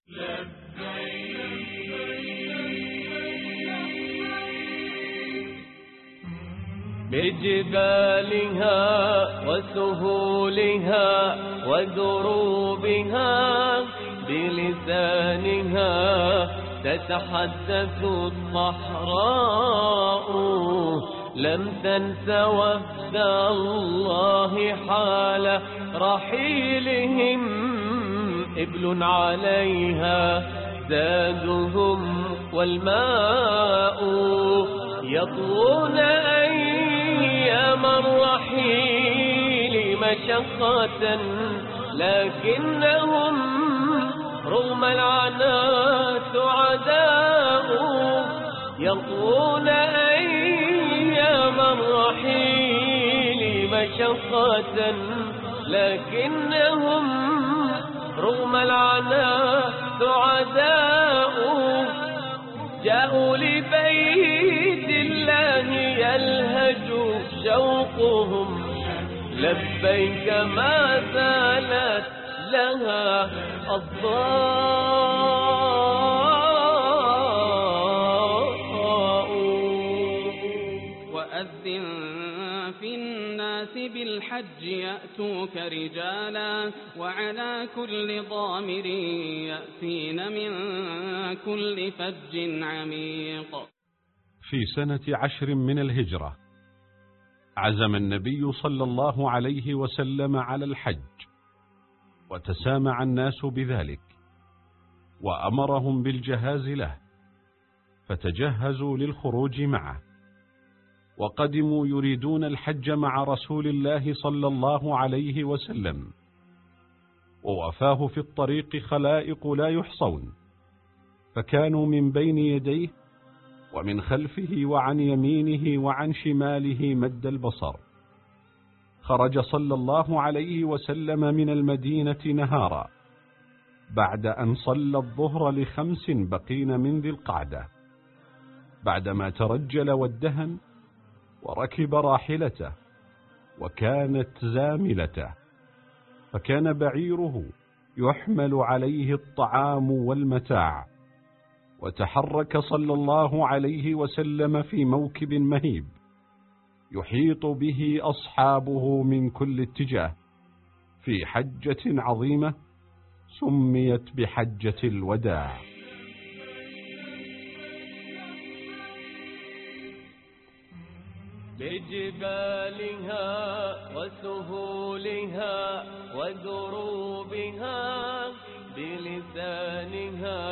بجبالها وسهولها ودروبها بلسانها تتحدث الصحراء، لم تنس وفد الله حال رحيلهم، إبل عليها زادهم والماء، يطوون أيام الرحيل مشقة، لكنهم رغم العناء سعداء، يطوون أيام الرحيل مشقة، لكنهم رغم العناء سعداء، جاءوا لبيت الله يلهج شوقهم، لبيك ما زالت لها الضاء. وأذن في الناس بالحج يأتوك رجالا، وعلى كل ضامر يأتين من كل فج عميق. في سنة 10 من الهجرة عزم النبي صلى الله عليه وسلم على الحج، وتسامع الناس بذلك، وأمرهم بالجهاز له، فتجهزوا للخروج معه، وقدموا يريدون الحج مع رسول الله صلى الله عليه وسلم، ووفاه في الطريق خلائق لا يحصون، فكانوا من بين يديه ومن خلفه وعن يمينه وعن شماله مد البصر. خرج صلى الله عليه وسلم من المدينة نهارا بعد أن صلى الظهر ل5 بقين من ذي القعدة، بعدما ترجل وادهن وركب راحلته، وكانت زاملته، فكان بعيره يحمل عليه الطعام والمتاع، وتحرك صلى الله عليه وسلم في موكب مهيب يحيط به أصحابه من كل اتجاه، في حجة عظيمة سميت بحجة الوداع. بجبالها وسهولها ودروبها بلسانها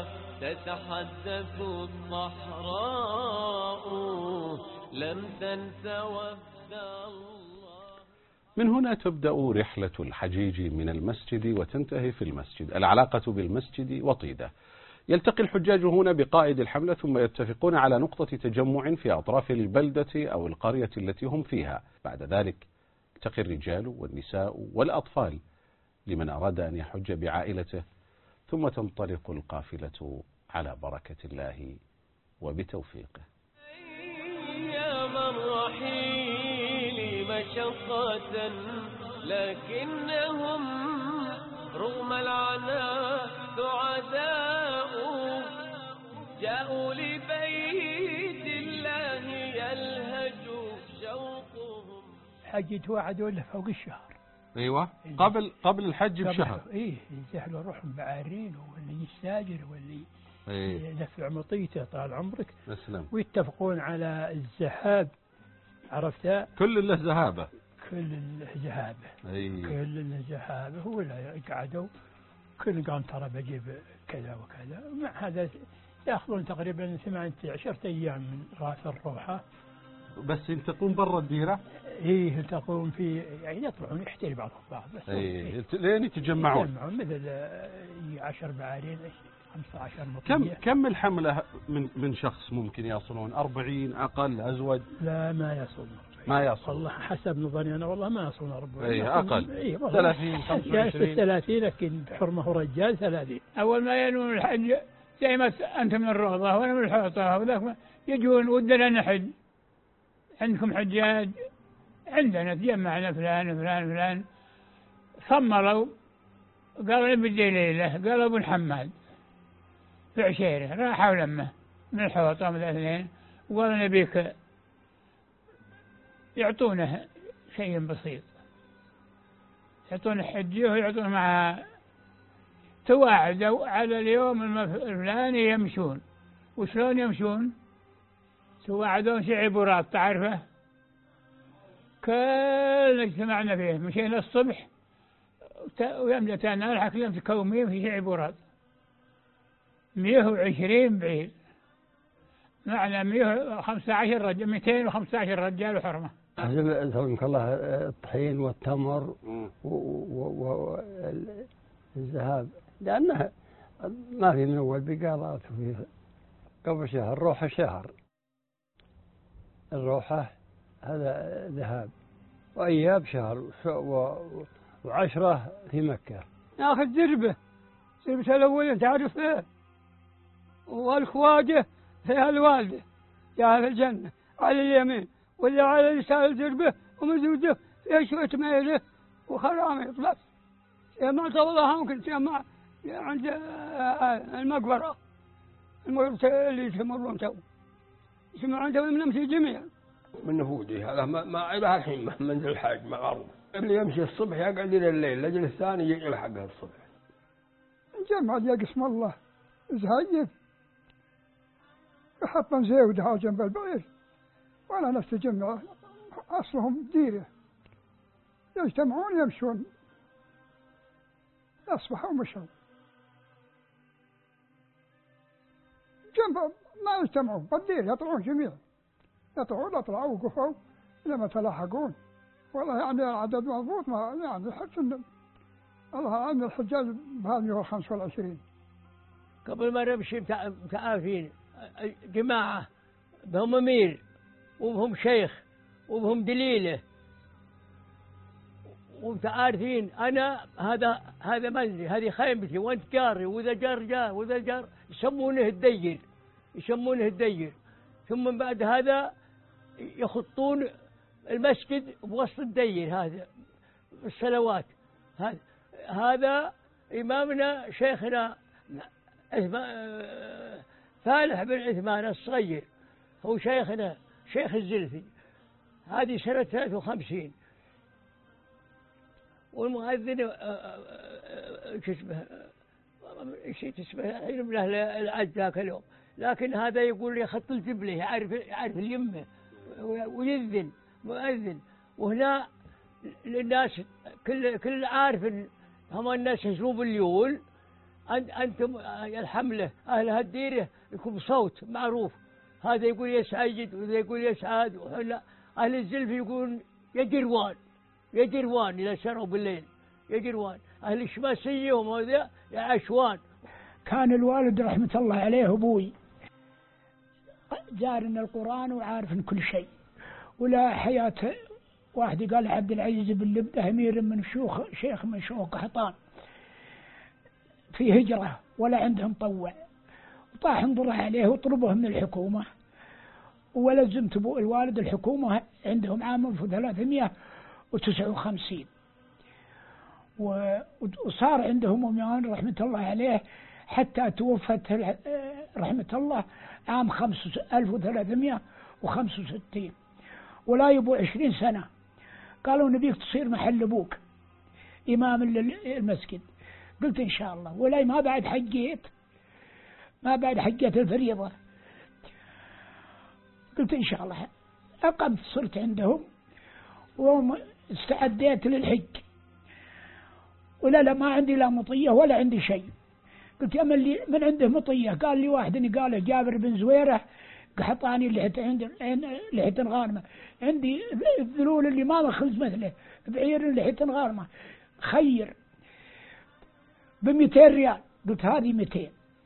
تتحدث الصحراء، لم تنس وفد الله. من هنا تبدأ رحلة الحجيج من المسجد وتنتهي في المسجد. العلاقة بالمسجد وطيدة. يلتقي الحجاج هنا بقائد الحملة، ثم يتفقون على نقطة تجمع في أطراف البلدة أو القرية التي هم فيها. بعد ذلك يلتقي الرجال والنساء والأطفال لمن أراد أن يحج بعائلته، ثم تنطلق القافلة على بركة الله وبتوفيقه. أيام الرحيل مشقة، لكنهم رغم العناء سعداء، جاءوا لبيت الله يلهج شوقهم. حجت وعدوا له فوق الشهر. أيوة، قبل الحج بشهر. إيه، يسهلوا روحهم بعارين، واللي يستاجر واللي يدفع مطيته طال عمرك. أسلم. ويتفقون على الذهاب، عرفتها؟ كل له ذهابه. كل ذهابه. كل ذهابه، ولا قعدوا كل قام ترى بجيب كذا وكذا. مع هذا يأخذون تقريبا 18 أيام من راس الروحة. بس يلتقون برا الديرة؟ إيه، يلتقون في، يعني يطلعون يحتري بعضهم بعض، بس لين يتجمعون. مثل 10 بعارين، 15 مطية. كم الحملة من شخص ممكن يصلون؟ 40 أقل أزود؟ لا، ما يصلون. ما يصل والله حسب نظري أنا، والله ما يصلون 40. أي أقل. 30 25. 30، لكن بحرمه رجال 30. أول ما ينون الحج زي ما أنت من الروضة وأنا من الحوطة، وذاك يجون ودنا نحج، عندكم حجاج؟ عندنا، تجمعنا فلان فلان فلان، صمروا قال بدي ليلة، قال أبو الحماد في عشيرة، راحوا لمه من الحوطة من الاثنين وقال نبيك يعطونه شيء بسيط، يعطونه حجيه ويعطونه مع تواعدوا على اليوم الفلاني يمشون. وشلون يمشون؟ تواعدون شي عبورات تعرفه، كلنا اجتمعنا فيه، مشينا الصبح ويملتنا الحق لم تكومين في شي عبورات 120 بعيد، معنى 115 رجال، 215 رجال وحرمة. أسألك الله الطحين والتمر والذهاب، لأنه ما في من أول بقالات، وفي قبل شهر روحة شهر، الروحة هذا ذهاب، وأياب شهر، وعشرة في مكة. ناخذ زربة الأول تعرفه، والخواجة فيها الوالدة جاء في الجنة على اليمين، ولا على اليسار الزربة ومزوجة فيها شوية ميلة وخرامي بس. ما والله ممكن ما عند المقبرة اللي يتمرون تو يسمع عنده من نمشي جميعا من نفودي. هذا ما إلى الحين منزل الحاج معروف، اللي يمشي الصبح يقعد إلى الليل، الرجل الثاني يلحقها الصبح. جمع يا قسم الله زهيد يحطن زيودها جنب البعير، ولا نفس جمعة أصلهم ديرة، يجتمعون يمشون أصبحوا ومشوا جنب، ما يجتمعوا بالدير، يطلعون جميعا، يطلعوا وقفوا لما تلاحقون. والله يعني العدد مضبوط، ما يعني حتى الله عن الحجاج بهذه 125. قبل ما نمشي متعافين جماعة بهم أمير وبهم شيخ وبهم دليله ومتعارفين. أنا هذا منزلي، هذه خيمتي، وأنت جاري، وإذا جار وإذا جار يسمونه الدير. ثم بعد هذا يخطون المسجد بوسط الدير هذا الصلوات. هذا إمامنا شيخنا فالح بن عثمان الصغير، هو شيخنا شيخ الزلفي. هذه سنة 53. والمؤذن نسيت اسمه الحين من أهل العز ذاك اليوم، لكن هذا يقول لي خط الجبلة، يعرف اليمة ويذن مؤذن. وهنا للناس كل عارف هم الناس يشوفوا اليول، أنتم الحملة أهل هالديرة يكون صوت معروف، هذا يقول يسعد وذا يقول يسعد. وحنا أهل الزلف يقولون يجروان إلى سنة بالليل، يجروان. أهل الشماسية وماذا عشوان. كان الوالد رحمة الله عليه أبوي جارنا القرآن وعارف كل شيء، ولا حياة واحد قال عبد العزيز بن لبده أمير من شيخ من شيوخ قحطان في هجرة ولا عندهم طوع، وطاح انظره عليه وطلبه من الحكومة، ولزمت الوالد الحكومة عندهم عام 1359. وصار عندهم أميان رحمة الله عليه حتى توفت رحمة الله عام 1365، ولا يبو 20 سنة. قالوا نبيك تصير محل أبوك إمام المسجد. قلت إن شاء الله، ولا ما بعد حجيت الفريضة. قلت إن شاء الله. أقمت صرت عندهم واستعديت للحج، ولا ما عندي لا مطية ولا عندي شيء. قلت يا من عنده مطية؟ قال لي واحد قال جابر بن زويرة قحطاني لحية غانمة، عندي الذلول اللي ما بخلص مثله بعير لحية غانمة، خير ب200 ريال. قلت هذه 200.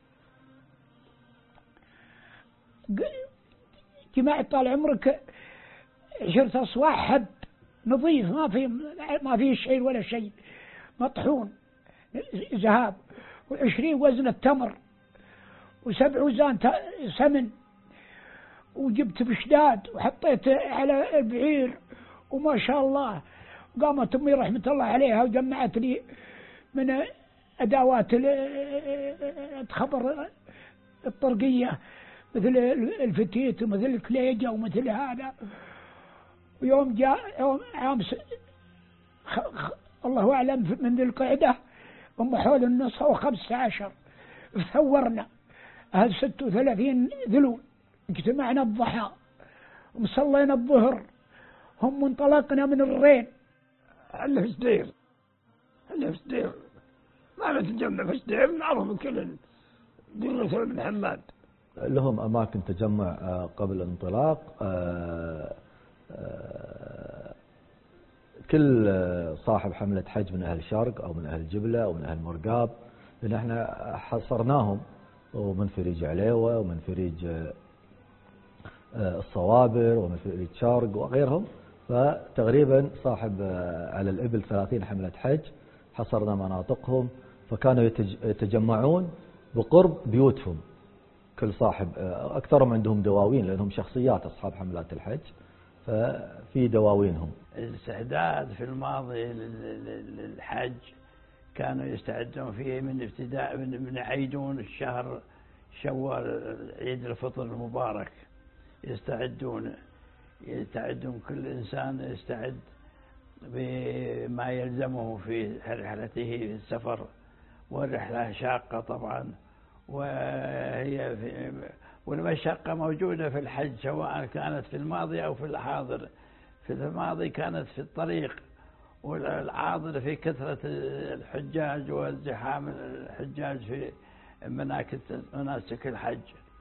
جماعة طال عمرك 10 أصواح حب نظيف، ما فيه شيء ولا شيء، مطحون ذهب، و20 وزن التمر، و7 وزان سمن، وجبت بشداد وحطيت على البعير، وما شاء الله. قامت أمي رحمة الله عليها وجمعت لي من أدوات خبر الطرقية مثل الفتيت ومثل الكليجة ومثل هذا. ويوم جاء يوم عام الله أعلم من ذي القعدة هم حول النصف و15 ثورنا أهل 36 ذلول، اجتمعنا الضحى وصلينا الظهر، هم انطلقنا من الرين. اللي في سدير ما نتجمع في سدير، معروف من كل دين رسول بن حماد. لهم أماكن تجمع قبل الانطلاق. كل صاحب حملة حج من أهل شرق أو من أهل جبلة أو من أهل مرقاب، لأن احنا حصرناهم، ومن فريج عليوة ومن فريج الصوابر ومن فريج شرق وغيرهم. فتقريبا صاحب على الإبل 30 حملة حج حصرنا مناطقهم، فكانوا يتجمعون بقرب بيوتهم. كل صاحب أكثرهم عندهم دواوين لأنهم شخصيات أصحاب حملات الحج، ففي دواوينهم. الاستعداد في الماضي للحج كانوا يستعدون فيه من ابتداء من يعيدون الشهر شوال، عيد الفطر المبارك، يستعدون كل إنسان يستعد بما يلزمه في رحلته في السفر، والرحلة شاقة طبعا، والمشقة موجودة في الحج سواء كانت في الماضي أو في الحاضر. في الماضي كانت في الطريق، والعاضل في كثرة الحجاج وازدحام الحجاج في مناسك الحج،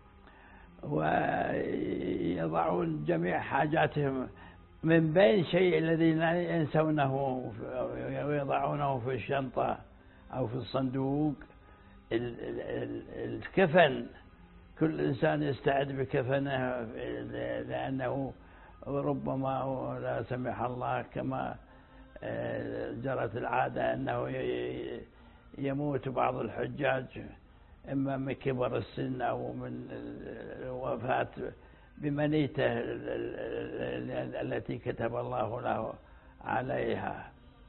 ويضعون جميع حاجاتهم من بين شيء الذي لا ينسونه ويضعونه في الشنطة أو في الصندوق. الكفن، كل إنسان يستعد بكفنه، لأنه ربما لا سمح الله كما جرت العادة أنه يموت بعض الحجاج إما من كبر السن أو من الوفاة بمنيته التي كتب الله له عليها.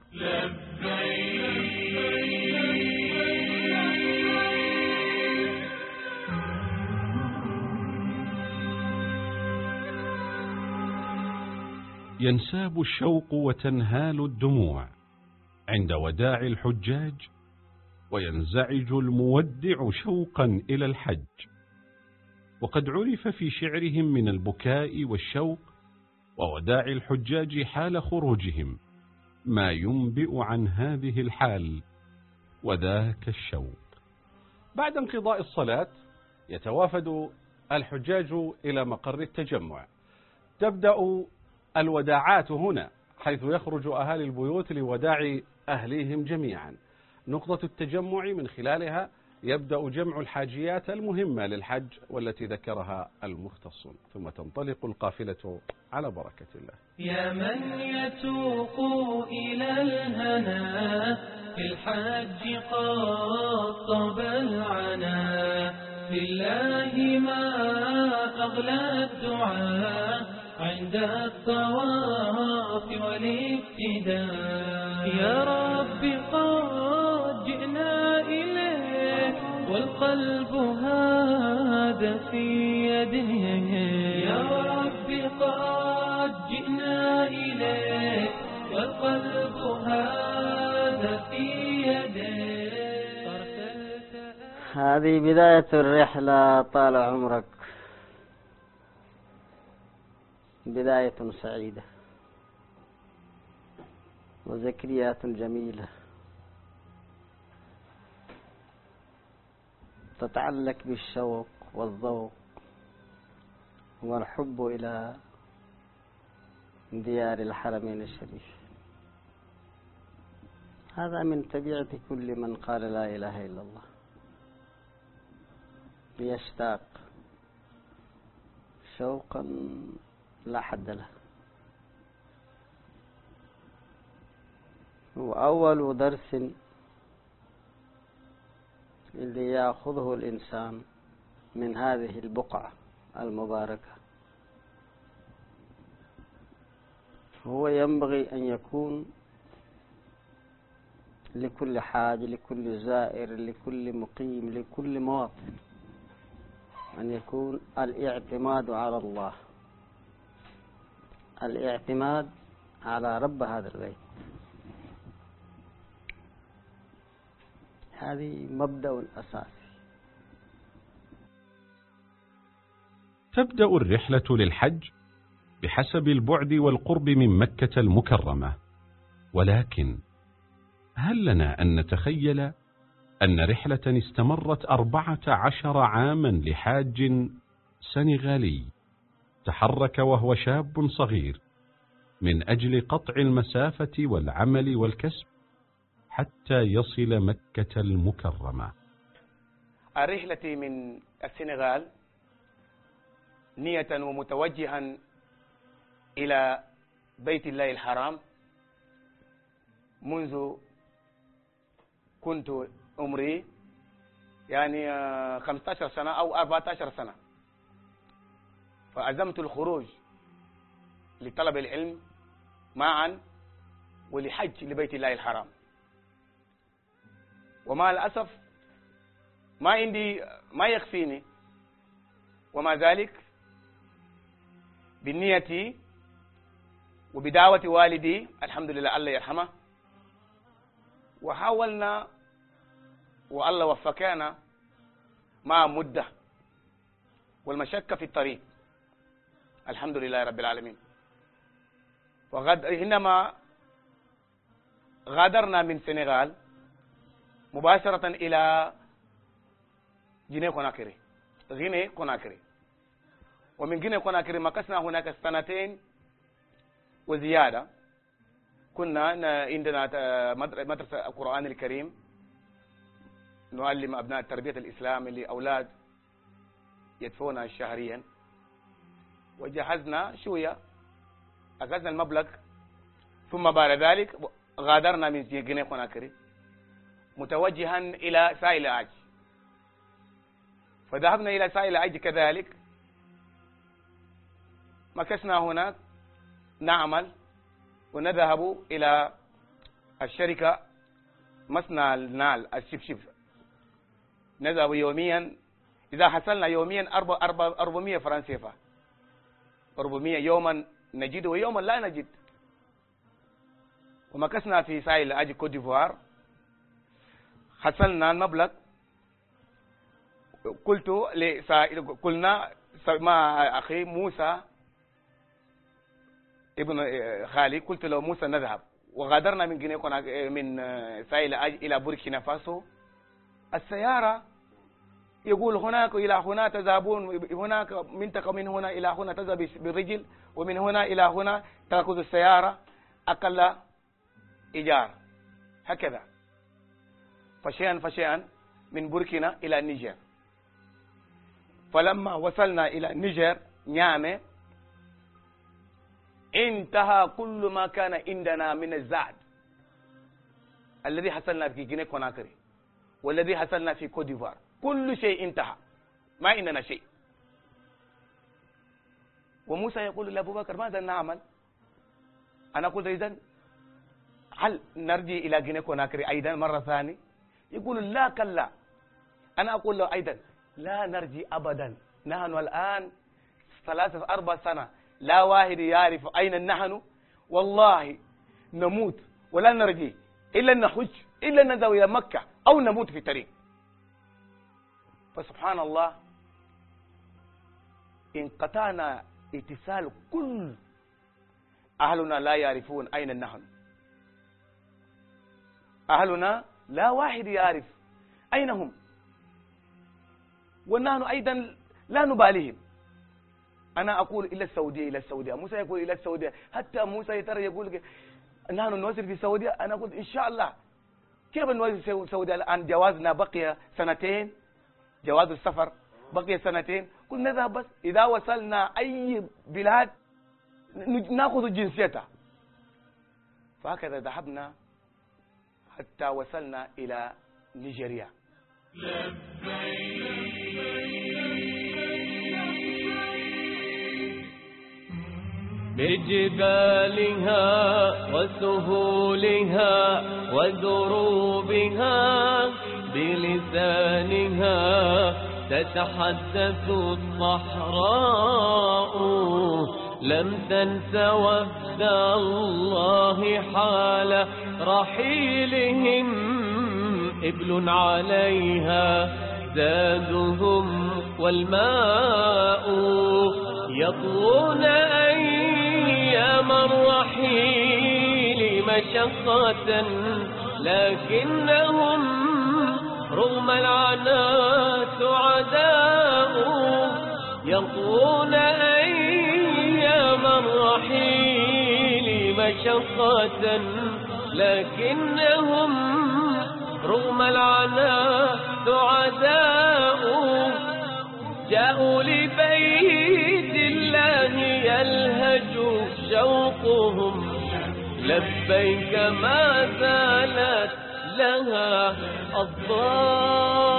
ينساب الشوق وتنهال الدموع عند وداع الحجاج، وينزعج المودع شوقا إلى الحج. وقد عرف في شعرهم من البكاء والشوق ووداع الحجاج حال خروجهم ما ينبئ عن هذه الحال وذاك الشوق. بعد انقضاء الصلاة يتوافد الحجاج إلى مقر التجمع. تبدأ الوداعات هنا، حيث يخرج أهالي البيوت لوداع أهليهم جميعا. نقطة التجمع من خلالها يبدأ جمع الحاجيات المهمة للحج والتي ذكرها المختصون، ثم تنطلق القافلة على بركة الله. يا من يتوق إلى الهنا في الحج قد طاب العنا، لله ما أغلى الدعاء عند الطواف والابتداء. يا رب قد جئنا إليك والقلب هذا في يديك. يا رب قد جئنا إليك والقلب هذا في يديك. هذه بداية الرحلة، طال عمرك، بداية سعيدة وذكريات جميلة تتعلق بالشوق والذوق والحب إلى ديار الحرمين الشريف. هذا من طبيعة كل من قال لا إله إلا الله، ليشتاق شوقا لا حد له. وأول درس اللي يأخذه الإنسان من هذه البقعة المباركة هو ينبغي أن يكون لكل حاج، لكل زائر، لكل مقيم، لكل مواطن، أن يكون الاعتماد على الله، الاعتماد على رب هذا البيت. هذه مبدأ أساسي. تبدأ الرحلة للحج بحسب البعد والقرب من مكة المكرمة، ولكن هل لنا أن نتخيل أن رحلة استمرت 14 عاما لحاج سنغالي تحرك وهو شاب صغير من أجل قطع المسافة والعمل والكسب حتى يصل مكة المكرمة؟ الرحلة من السنغال نية ومتوجها إلى بيت الله الحرام منذ كنت عمري يعني 15 سنة أو 14 سنة، فعزمت الخروج لطلب العلم معا ولحج لبيت الله الحرام. ومع الأسف ما عندي ما يكفيني، ومع ذلك بالنية وبدعوة والدي الحمد لله الله يرحمه وحاولنا والله وفقنا مع مدة والمشقة في الطريق الحمد لله رب العالمين. حينما غادرنا من السنغال مباشرة إلى غينيا كوناكري، ومن غينيا كوناكري مكثنا هناك 2 سنين وزيادة. كنا عندنا مدرسة القرآن الكريم نعلم أبناء تربية الإسلام لأولاد يدفعون شهريا، وجهزنا شوية أخذنا المبلغ، ثم بعد ذلك غادرنا من غينيا كوناكري متوجها إلى ساحل عاج، فذهبنا إلى ساحل عاج كذلك، مكثنا هناك نعمل ونذهب إلى الشركة مصنع النال الشبشب، نذهب يوميا إذا حصلنا يوميا 400 فرنك سيفا، 400 يوما نجد ويوما لا نجد. ومكثنا في ساحل عاج كوت ديفوار، حصلنا المبلغ، قلنا مع أخي موسى ابن خالي، قلت له موسى نذهب، وغادرنا من غينيا من ساحل عاج إلى بوركينا فاسو. السيارة يقول هناك إلى هنا تذهبون، هناك منطقة من هنا إلى هنا تذهب بالرجل، ومن هنا إلى هنا تأخذ السيارة أقل إيجار، هكذا فشيئا فشيئا من بوركينا إلى النيجر. فلما وصلنا إلى النيجر نيامي انتهى كل ما كان عندنا من الزاد الذي حصلنا في غينيا كوناكري والذي حصلنا في كوت ديفوار، كل شيء انتهى، ما عندنا شيء. وموسى يقول لأبو بكر ماذا نعمل؟ أنا قلت إذن هل نرجع إلى غينيا كوناكري أيضا مرة ثانية؟ يقول لا كلا. أنا أقول له أيضا لا نرجع أبدا، نحن الآن 3-4 سنة لا واحد يعرف أين نحن، والله نموت ولا نرجع إلا نحج إلا نذهب إلى مكة أو نموت في الطريق. فسبحان الله انقطعنا اتصال، كل أهلنا لا يعرفون أين نحن، أهلنا لا واحد يعرف أين هم، ونحن أيضا لا نباليهم. أنا أقول إلى السعودية إلى السعودية، موسى يقول إلى السعودية، حتى موسى ترى يقول نحن نوصل في السعودية. أنا قلت إن شاء الله كيف نوصل في السعودية الآن؟ جوازنا بقي 2 جواز السفر بقي 2 قلت نذهب بس إذا وصلنا أي بلاد نأخذ جنسيتها. فهكذا ذهبنا حتى وصلنا إلى نيجيريا. بجبالها وسهولها ودروبها بلسانها تتحدث الصحراء لم تنس وفد الله حال رحيلهم إبل عليها زادهم والماء يطوون أيام الرحيل مشقة لكنهم رغم العناء سعداء يطوون أيام الرحيل مشقة لكنهم رغم العناء سعداء جاءوا لبيت الله يلهج شوقهم لبيك ما زالت لها الضال